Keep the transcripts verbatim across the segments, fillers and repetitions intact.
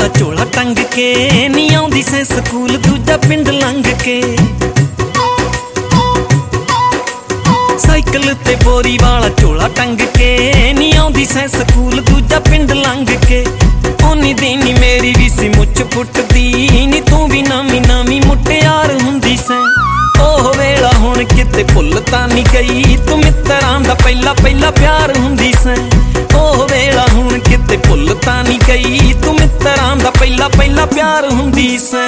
ਝੋਲਾ ਟੰਗ ਕੇ ਨੀ ਆਉਂਦੀ ਸੈਂ ਸਕੂਲ ਦੂਜਾ ਪਿੰਡ ਲੰਘ ਕੇ। ਸਾਈਕਲ ਤੇ ਬੋਰੀ ਵਾਲਾ ਝੋਲਾ ਟੰਗ ਕੇ ਨੀ ਆਉਂਦੀ ਸੈਂ ਸਕੂਲ ਦੂਜਾ ਪਿੰਡ ਲੰਘ ਕੇ। ਓਨੀ ਦਿਨ ਨੀ ਮੇਰੀ ਵੀ ਸੀ ਮੁੱਛ ਫੁੱਟਦੀ ਨੀ ਤੂੰ ਵੀ ਨਵੀਂ ਨਵੀਂ ਮੁਟਿਆਰ ਹੁੰਦੀ ਸੈਂ। ਉਹ ਵੇਲਾ ਹੁਣ ਕਿਤੇ ਭੁੱਲ ਤਾਂ ਨੀ ਗਈ ਤੂੰ ਮਿੱਤਰਾਂ ਦਾ ਪਹਿਲਾ ਪਹਿਲਾ ਪਿਆਰ ਹੁੰਦੀ ਸੈਂ। ਉਹ ਵੇਲਾ ਹੁਣ ਕਿਤੇ ਭੁੱਲ ਤਾਂ ਨੀ ਗਈ ਤੂੰ ਮਿੱਤਰਾਂ ਦਾ ਪਹਿਲਾ ਪਹਿਲਾ ਪਿਆਰ ਹੁੰਦੀ ਸੈਂ।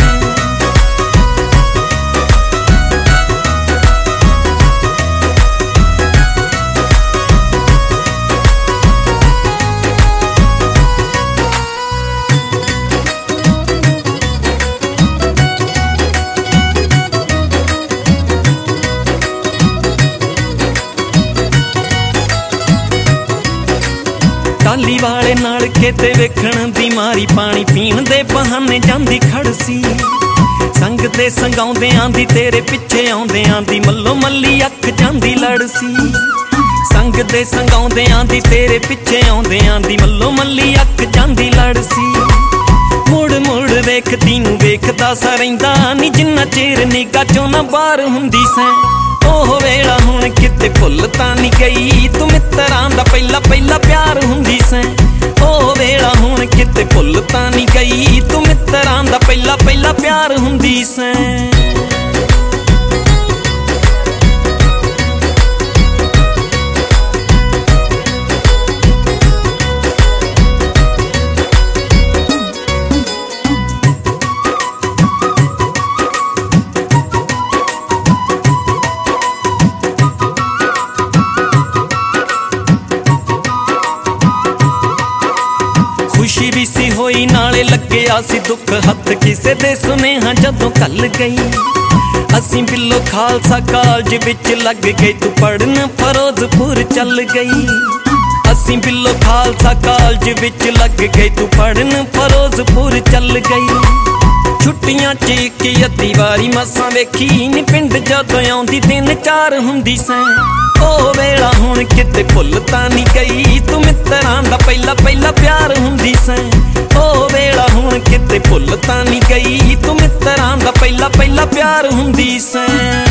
ਟਾਲੀ ਵਾਲੇ ਨਾਲ ਕਿਤੇ ਵੇਖਣ ਦੀ ਮਾਰੀ ਪਾਣੀ ਪੀਣ ਦੇ ਬਹਾਨੇ ਜਾਂਦੀ ਖੜਸੀ। ਸੰਗ ਦੇ ਸੰਗਾਉਂਦਿਆਂ ਦੀ ਤੇਰੇ ਪਿੱਛੇ ਆਉਂਦਿਆਂ ਦੀ ਮੱਲੋ ਮੱਲੀ ਅੱਖ ਜਾਂਦੀ ਲੜਸੀ। ਸੰਗ ਦੇ ਸੰਗਾਉਂਦਿਆਂ ਦੀ ਤੇਰੇ ਪਿੱਛੇ ਆਉਂਦਿਆਂ ਦੀ ਮੱਲੋ ਮੱਲੀ ਅੱਖ ਜਾਂਦੀ ਲੜਸੀ। ਮੁੜ ਮੁੜ ਵੇਖਦੀ ਨੂੰ ਵੇਖਦਾ ਸਾ ਰਹਿੰਦਾ ਨੀ ਜਿੰਨਾ ਚਿਰ ਨਿਗਾਹ ਚੋਂ ਨਾ ਬਾਹਰ ਹੁੰਦੀ ਸੈਂ। ਉਹ ਵੇਲਾ ਹੁਣ ਕਿਤੇ ਭੁੱਲ ਤਾਂ ਨੀ ਗਈ ਤੂੰ ਮਿੱਤਰਾਂ ਦਾ ਪਹਿਲਾ ਪਹਿਲਾ ਪਿਆਰ ਹੁੰਦੀ ਸੈਂ। ਉਹ ਵੇਲਾ ਹੁਣ ਕਿਤੇ ਭੁੱਲ ਤਾਂ ਨੀ ਗਈ ਤੂੰ ਮਿੱਤਰਾਂ ਦਾ ਪਹਿਲਾ ਪਹਿਲਾ ਪਿਆਰ ਹੁੰਦੀ ਸੈਂ। ਖੁਸ਼ੀ ਵੀ ਸੀ ਹੋਈ ਨਾਲੇ ਲੱਗਿਆ ਸੀ ਦੁੱਖ ਹੱਥ ਕਿਸੇ ਦੇ ਸੁਨੇਹਾ ਜਦੋਂ ਕੱਲ ਗਈ। ਅਸੀਂ ਬਿੱਲੋ ਖਾਲਸਾ ਕਾਲਜ ਵਿੱਚ ਲੱਗ ਗਏ ਤੂੰ ਪੜਨ ਫਿਰੋਜ਼ਪੁਰ ਚੱਲ ਗਈ। ਅਸੀਂ ਬਿੱਲੋ ਖਾਲਸਾ ਕਾਲਜ ਵਿੱਚ ਲੱਗ ਗਏ ਤੂੰ ਪੜਨ ਫਿਰੋਜ਼ਪੁਰ ਚੱਲ ਗਈ। ਛੁੱਟੀਆਂ ਚ ਇੱਕ ਅੱਧੀ ਵਾਰੀ ਮਸਾਂ ਵੇਖੀ ਨੀ ਪਿੰਡ ਜਦੋਂ ਆਉਂਦੀ ਦਿਨ ਚਾਰ ਹੁੰਦੀ ਸੈਂ। ਉਹ ਵੇਲਾ ਹੁਣ ਕਿਤੇ ਭੁੱਲ ਤਾਂ ਨੀ ਗਈ ਤੂੰ ਮਿੱਤਰਾਂ ਦਾ ਪਹਿਲਾ ਪਹਿਲਾ ਪਿਆਰ ਹੁੰਦੀ ਸੈਂ। ਉਹ ਵੇਲਾ ਹੁਣ ਕਿਤੇ ਭੁੱਲ ਤਾਂ ਨੀ ਗਈ ਤੂੰ ਮਿੱਤਰਾਂ ਦਾ ਪਹਿਲਾ ਪਹਿਲਾ ਪਿਆਰ ਹੁੰਦੀ ਸੈਂ।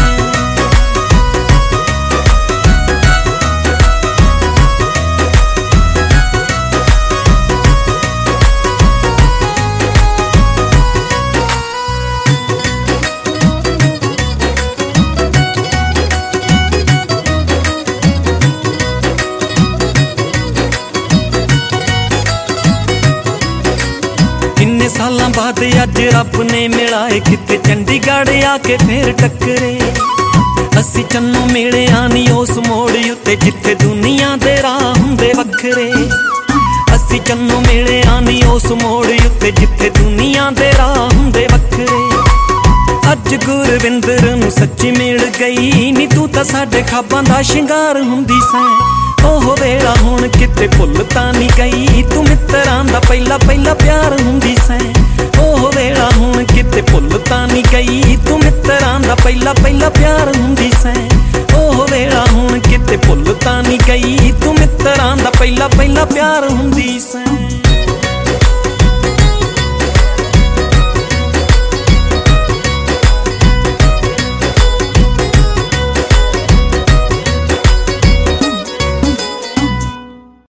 ਕਿੰਨੇ ਸਾਲਾਂ ਬਾਅਦ ਅੱਜ ਰੱਬ ਨੇ ਮਿਲਾਏ ਕਿਤੇ ਚੰਡੀਗੜ੍ਹ ਆ ਕੇ ਫੇਰ ਟੱਕਰੇ। ਅਸੀਂ ਚੰਨੋਂ ਮਿਲਿਆ ਨੀ ਉਸ ਮੋੜ ਉੱਤੇ ਜਿੱਥੇ ਦੁਨੀਆ ਦੇ ਰਾਹ ਹੁੰਦੇ ਵੱਖਰੇ। ਅਸੀਂ ਚੰਨੋਂ ਮਿਲਿਆ ਨੀ ਉਸ ਮੋੜ ਉੱਤੇ ਜਿੱਥੇ ਦੁਨੀਆ ਦੇ ਰਾਹ ਹੁੰਦੇ ਵੱਖਰੇ। ਅੱਜ ਗੁਰਵਿੰਦਰ ਨੂੰ ਸੱਚੀ ਮਿਲ ਗਈ ਨੀ ਤੂੰ ਤਾਂ ਸਾਡੇ ਖਾਬਾਂ ਦਾ ਸ਼ਿੰਗਾਰ ਹੁੰਦੀ ਸੈਂ। ਉਹ ਵੇਲਾ ਹੁਣ ਕਿਤੇ ਭੁੱਲ ਤਾਂ ਨੀ ਗਈ ਤੂੰ ਮਿੱਤਰਾਂ ਦਾ ਪਹਿਲਾ ਪਹਿਲਾ ਪਿਆਰ ਹੁੰਦੀ ਸੈਂ। ਉਹ ਵੇਲਾ ਹੁਣ ਕਿਤੇ ਭੁੱਲ ਤਾਂ ਨੀ ਗਈ ਤੂੰ ਮਿੱਤਰਾਂ ਦਾ ਪਹਿਲਾ ਪਹਿਲਾ ਪਿਆਰ ਹੁੰਦੀ ਸੈਂ। ਉਹ ਵੇਲਾ ਹੁਣ ਕਿਤੇ ਭੁੱਲ ਤਾਂ ਨੀ ਗਈ ਤੂੰ ਮਿੱਤਰਾਂ ਦਾ ਪਹਿਲਾ ਪਹਿਲਾ ਪਿਆਰ ਹੁੰਦੀ ਸੈਂ।